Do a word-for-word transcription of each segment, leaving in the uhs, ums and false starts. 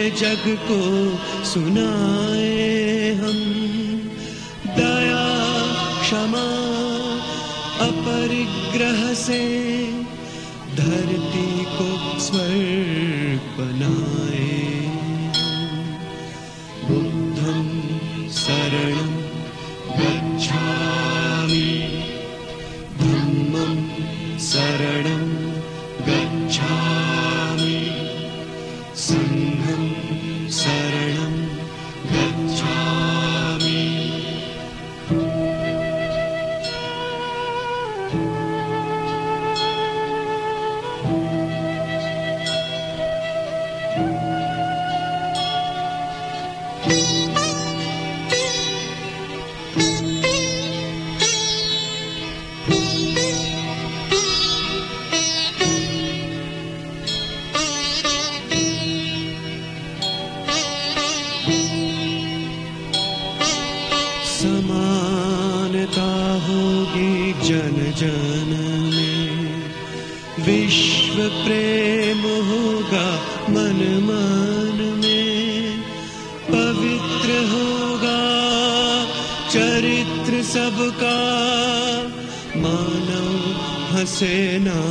जग को सुनाए हम। दया क्षमा अपरिग्रह से धरती को स्वर्ग बनाए। बुद्धं शरणं गच्छामि, धम्मं शरणं गच्छामि, संघं शरणं गच्छामि। समानता होगी जन जन में, विश्व प्रेम होगा मन मन में। पवित्र होगा चरित्र सबका, मानव हंसेना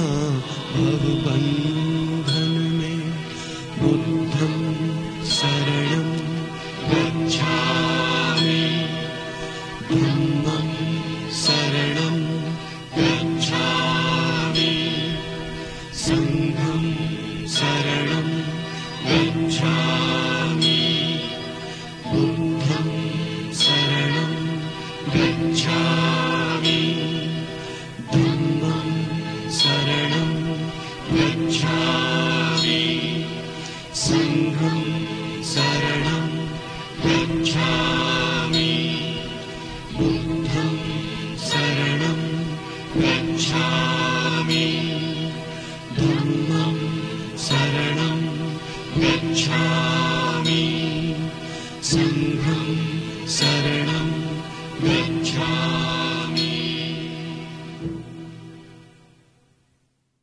भवबंधन में। बुद्धं शरणं गच्छामि, धम्मं शरणं गच्छामि, संघं शरणं गच्छामि। बुद्धं शरणं गच्छामि, धम्मं शरणं गच्छामि, संघं शरणं गच्छामि। बुद्धं शरणं गच्छामि, धम्मं शरणं गच्छामि, संघं शरणं गच्छामि।